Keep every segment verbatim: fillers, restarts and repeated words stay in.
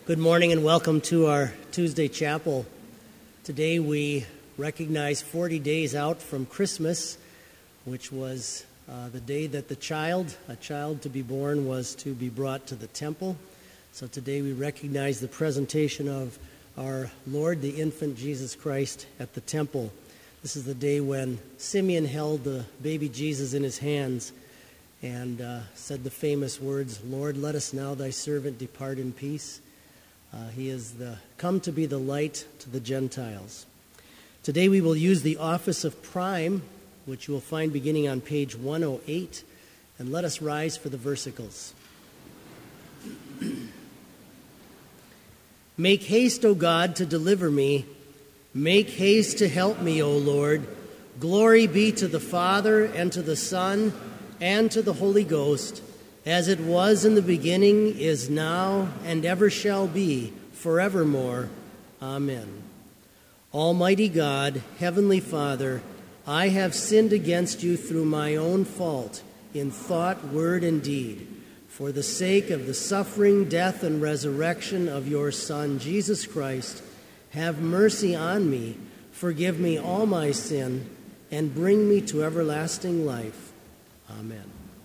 Good morning and welcome to our Tuesday chapel. Today we recognize forty days out from Christmas, which was uh, the day that the child, a child to be born, was to be brought to the temple. So today we recognize the presentation of our Lord, the infant Jesus Christ, at the temple. This is the day when Simeon held the baby Jesus in his hands and uh, said the famous words, "Lord, let us now thy servant depart in peace." Uh, he is the come to be the light to the Gentiles. Today we will use the office of prime, which you will find beginning on page one oh eight, and let us rise for the versicles. Make haste, O God, to deliver me. Make haste to help me, O Lord. Glory be to the Father, and to the Son, and to the Holy Ghost, as it was in the beginning, is now, and ever shall be, forevermore. Amen. Almighty God, Heavenly Father, I have sinned against you through my own fault, in thought, word, and deed. For the sake of the suffering, death, and resurrection of your Son, Jesus Christ, have mercy on me, forgive me all my sin, and bring me to everlasting life. Amen.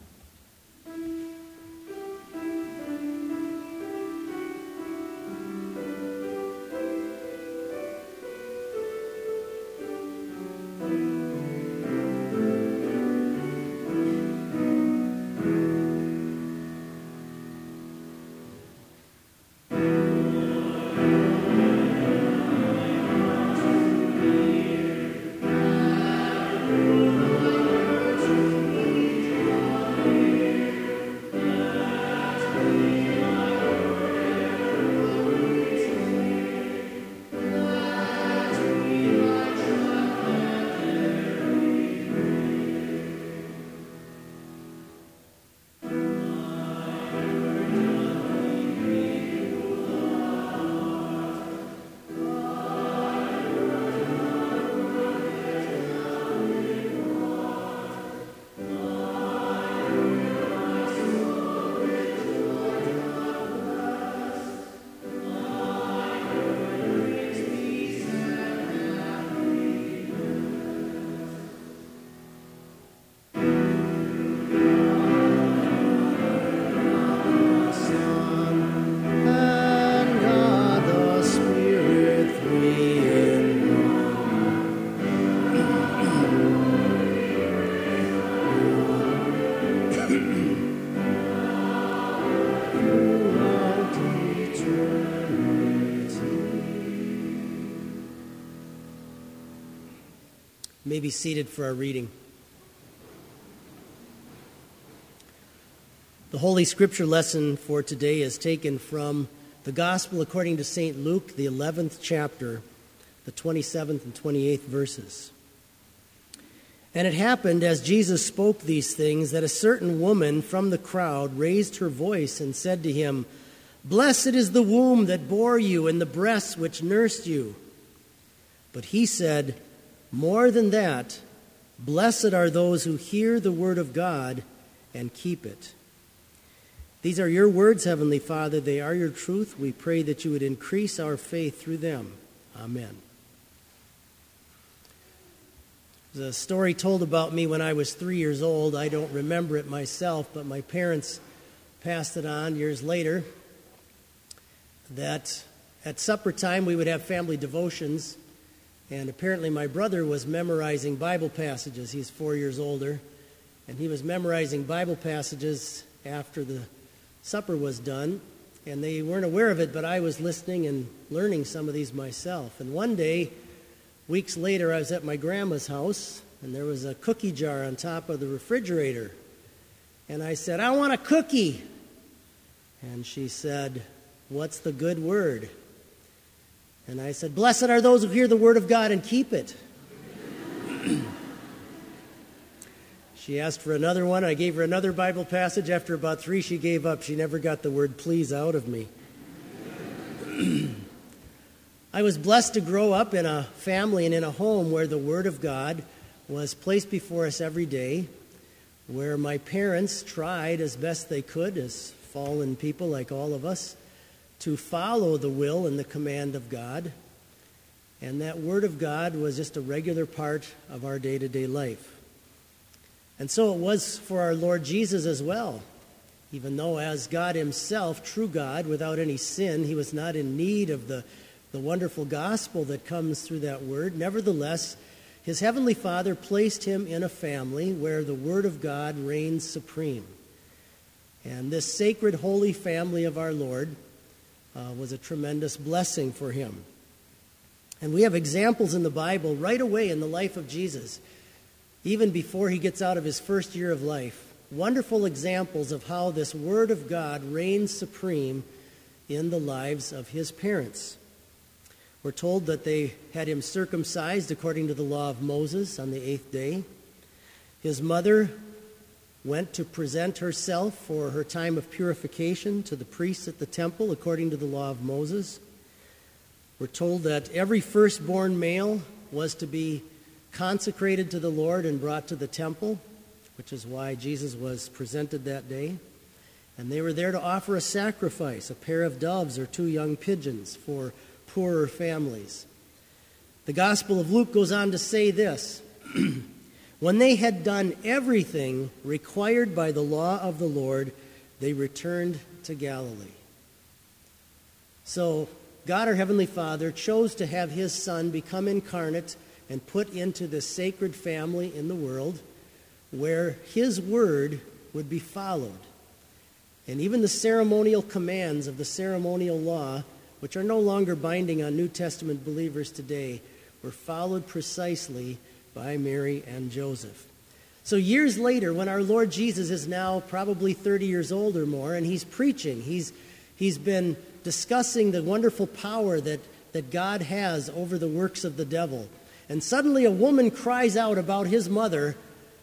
May be seated for our reading. The Holy Scripture lesson for today is taken from the Gospel according to Saint Luke, the eleventh chapter, the twenty-seventh and twenty-eighth verses. And it happened, as Jesus spoke these things, that a certain woman from the crowd raised her voice and said to him, "Blessed is the womb that bore you and the breasts which nursed you." But he said, "More than that, blessed are those who hear the word of God and keep it." These are your words, Heavenly Father. They are your truth. We pray that you would increase our faith through them. Amen. There's a story told about me when I was three years old. I don't remember it myself, but my parents passed it on years later, that at supper time we would have family devotions. And apparently my brother was memorizing Bible passages. He's four years older. And he was memorizing Bible passages after the supper was done. And they weren't aware of it, but I was listening and learning some of these myself. And one day, weeks later, I was at my grandma's house, and there was a cookie jar on top of the refrigerator. And I said, "I want a cookie." And she said, "What's the good word?" And I said, "Blessed are those who hear the word of God and keep it." She asked for another one. I gave her another Bible passage. After about three, she gave up. She never got the word "please" out of me. I was blessed to grow up in a family and in a home where the word of God was placed before us every day, where my parents tried as best they could, as fallen people like all of us, to follow the will and the command of God. And that Word of God was just a regular part of our day-to-day life. And so it was for our Lord Jesus as well. Even though as God himself, true God, without any sin, he was not in need of the, the wonderful gospel that comes through that Word. Nevertheless, his heavenly Father placed him in a family where the Word of God reigns supreme. And this sacred, holy family of our Lord uh, was a tremendous blessing for him. And we have examples in the Bible right away in the life of Jesus, even before he gets out of his first year of life. Wonderful examples of how this Word of God reigns supreme in the lives of his parents. We're told that they had him circumcised according to the law of Moses on the eighth day. His mother went to present herself for her time of purification to the priests at the temple according to the law of Moses. We're told that every firstborn male was to be consecrated to the Lord and brought to the temple, which is why Jesus was presented that day. And they were there to offer a sacrifice, a pair of doves or two young pigeons for poorer families. The Gospel of Luke goes on to say this: when they had done everything required by the law of the Lord, they returned to Galilee. So God, our Heavenly Father, chose to have his Son become incarnate and put into this sacred family in the world where his word would be followed. And even the ceremonial commands of the ceremonial law, which are no longer binding on New Testament believers today, were followed precisely by Mary and Joseph. So years later, when our Lord Jesus is now probably thirty years old or more, and he's preaching, he's, he's been discussing the wonderful power that, that God has over the works of the devil. And suddenly a woman cries out about his mother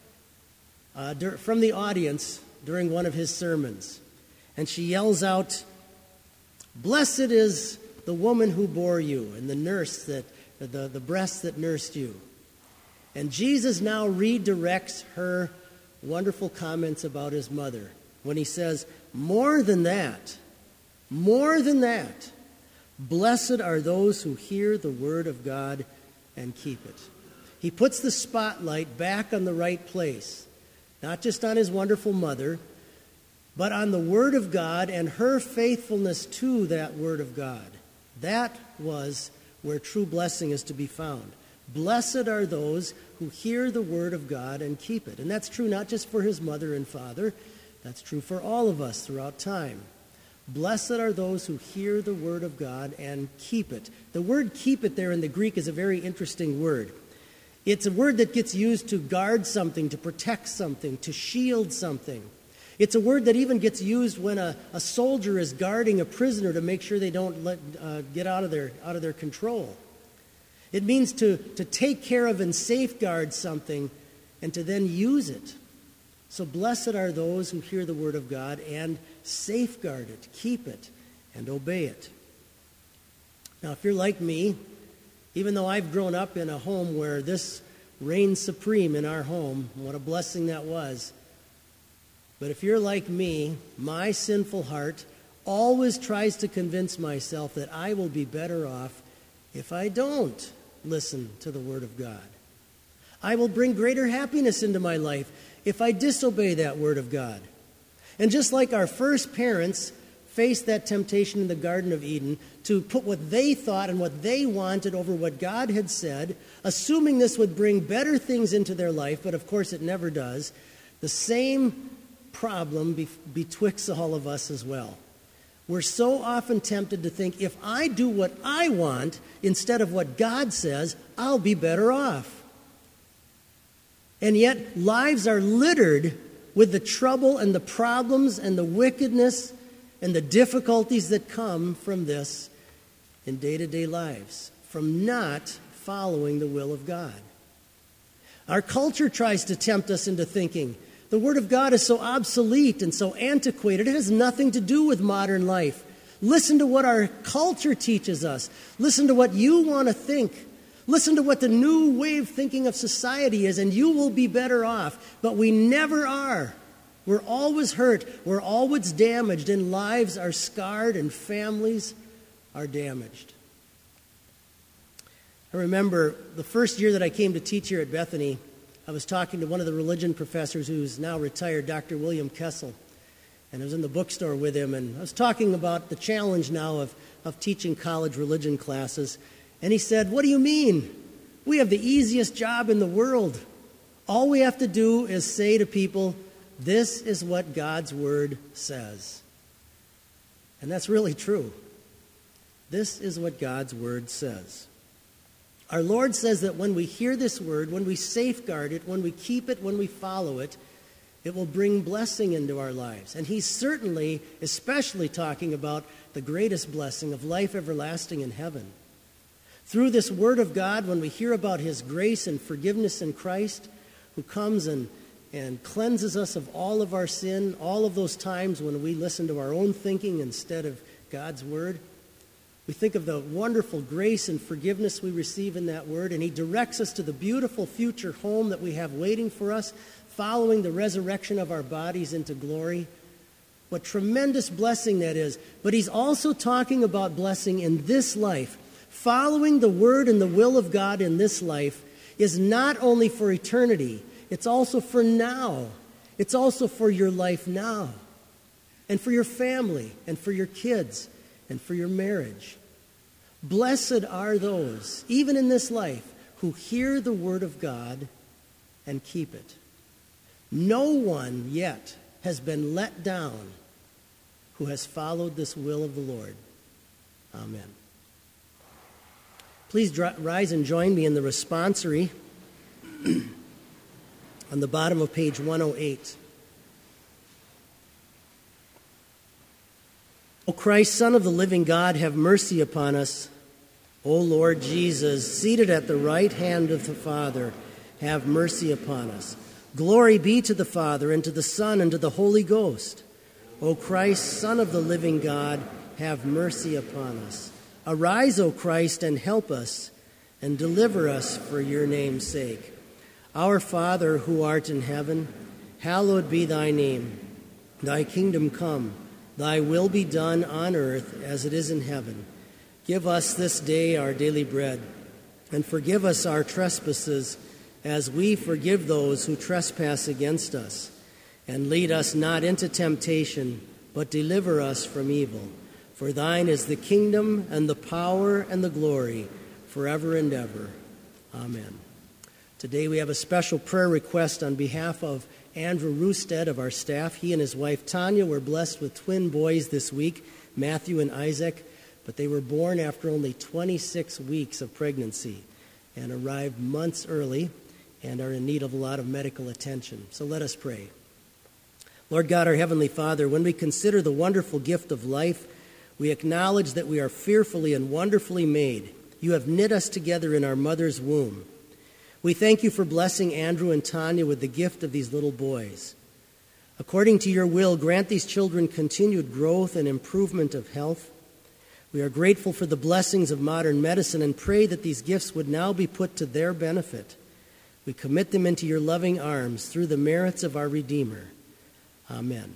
uh, dur- from the audience during one of his sermons. And she yells out, "Blessed is the woman who bore you and the nurse that, the, the breast that nursed you." And Jesus now redirects her wonderful comments about his mother when he says, more than that, more than that, blessed are those who hear the word of God and keep it. He puts the spotlight back on the right place, not just on his wonderful mother, but on the Word of God and her faithfulness to that Word of God. That was where true blessing is to be found. Blessed are those who hear the Word of God and keep it. And that's true not just for his mother and father, that's true for all of us throughout time. Blessed are those who hear the Word of God and keep it. The word keep it there in the Greek is a very interesting word. It's a word that gets used to guard something, to protect something, to shield something. It's a word that even gets used when a, a soldier is guarding a prisoner to make sure they don't let, uh, get out of their, out of their control. It means to, to take care of and safeguard something and to then use it. So blessed are those who hear the word of God and safeguard it, keep it, and obey it. Now, if you're like me, even though I've grown up in a home where this reigns supreme in our home, what a blessing that was. But if you're like me, my sinful heart always tries to convince myself that I will be better off if I don't listen to the Word of God. I will bring greater happiness into my life if I disobey that Word of God. And just like our first parents faced that temptation in the Garden of Eden to put what they thought and what they wanted over what God had said, assuming this would bring better things into their life, but of course it never does, the same problem be- betwixt all of us as well. We're so often tempted to think, if I do what I want instead of what God says, I'll be better off. And yet, lives are littered with the trouble and the problems and the wickedness and the difficulties that come from this in day-to-day lives, from not following the will of God. Our culture tries to tempt us into thinking, the Word of God is so obsolete and so antiquated. It has nothing to do with modern life. Listen to what our culture teaches us. Listen to what you want to think. Listen to what the new wave thinking of society is, and you will be better off. But we never are. We're We're always hurt. We're always damaged, and lives are scarred, and families are damaged. I remember the first year that I came to teach here at Bethany, I was talking to one of the religion professors who's now retired, Doctor William Kessel. And I was in the bookstore with him, and I was talking about the challenge now of, of teaching college religion classes. And he said, "What do you mean? We have the easiest job in the world. All we have to do is say to people, 'This is what God's Word says.'" And that's really true. This is what God's Word says. Our Lord says that when we hear this Word, when we safeguard it, when we keep it, when we follow it, it will bring blessing into our lives. And he's certainly, especially talking about the greatest blessing of life everlasting in heaven. Through this Word of God, when we hear about His grace and forgiveness in Christ, who comes and, and cleanses us of all of our sin, all of those times when we listen to our own thinking instead of God's Word, we think of the wonderful grace and forgiveness we receive in that Word, and He directs us to the beautiful future home that we have waiting for us, following the resurrection of our bodies into glory. What tremendous blessing that is. But He's also talking about blessing in this life. Following the Word and the will of God in this life is not only for eternity, it's also for now. It's also for your life now, and for your family, and for your kids, and for your marriage. Blessed are those, even in this life, who hear the Word of God and keep it. No one yet has been let down who has followed this will of the Lord. Amen. Please dr- rise and join me in the responsory on the bottom of page one oh eight. O Christ, Son of the living God, have mercy upon us. O Lord Jesus, seated at the right hand of the Father, have mercy upon us. Glory be to the Father, and to the Son, and to the Holy Ghost. O Christ, Son of the living God, have mercy upon us. Arise, O Christ, and help us, and deliver us for your name's sake. Our Father, who art in heaven, hallowed be thy name. Thy kingdom come, thy will be done on earth as it is in heaven. Give us this day our daily bread, and forgive us our trespasses, as we forgive those who trespass against us. And lead us not into temptation, but deliver us from evil. For thine is the kingdom, and the power, and the glory, forever and ever. Amen. Today we have a special prayer request on behalf of Andrew Roosted of our staff. He and his wife Tanya were blessed with twin boys this week, Matthew and Isaac, but they were born after only twenty-six weeks of pregnancy and arrived months early and are in need of a lot of medical attention. So let us pray. Lord God, our Heavenly Father, when we consider the wonderful gift of life, we acknowledge that we are fearfully and wonderfully made. You have knit us together in our mother's womb. We thank you for blessing Andrew and Tanya with the gift of these little boys. According to your will, grant these children continued growth and improvement of health. We are grateful for the blessings of modern medicine and pray that these gifts would now be put to their benefit. We commit them into your loving arms through the merits of our Redeemer. Amen.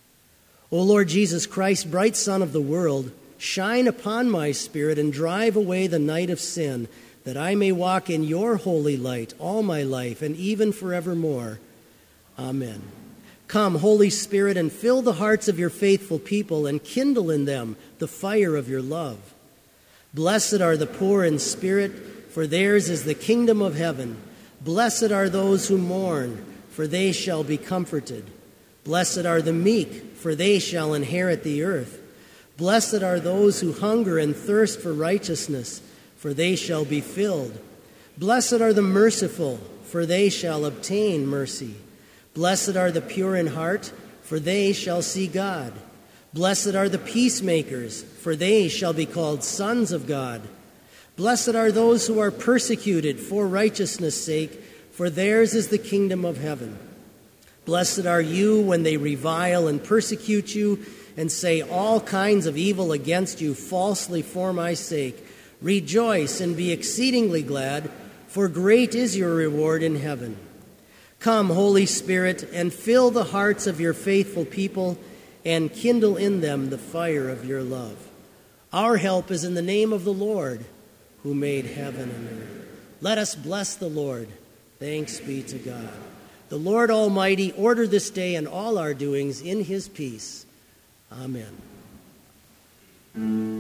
O Lord Jesus Christ, bright Son of the world, shine upon my spirit and drive away the night of sin, that I may walk in your holy light all my life and even forevermore. Amen. Come, Holy Spirit, and fill the hearts of your faithful people and kindle in them the fire of your love. Blessed are the poor in spirit, for theirs is the kingdom of heaven. Blessed are those who mourn, for they shall be comforted. Blessed are the meek, for they shall inherit the earth. Blessed are those who hunger and thirst for righteousness, for they shall be filled. Blessed are the merciful, for they shall obtain mercy. Blessed are the pure in heart, for they shall see God. Blessed are the peacemakers, for they shall be called sons of God. Blessed are those who are persecuted for righteousness' sake, for theirs is the kingdom of heaven. Blessed are you when they revile and persecute you and say all kinds of evil against you falsely for my sake. Rejoice and be exceedingly glad, for great is your reward in heaven. Come, Holy Spirit, and fill the hearts of your faithful people and kindle in them the fire of your love. Our help is in the name of the Lord, who made heaven and earth. Let us bless the Lord. Thanks be to God. The Lord Almighty order this day and all our doings in his peace. Amen.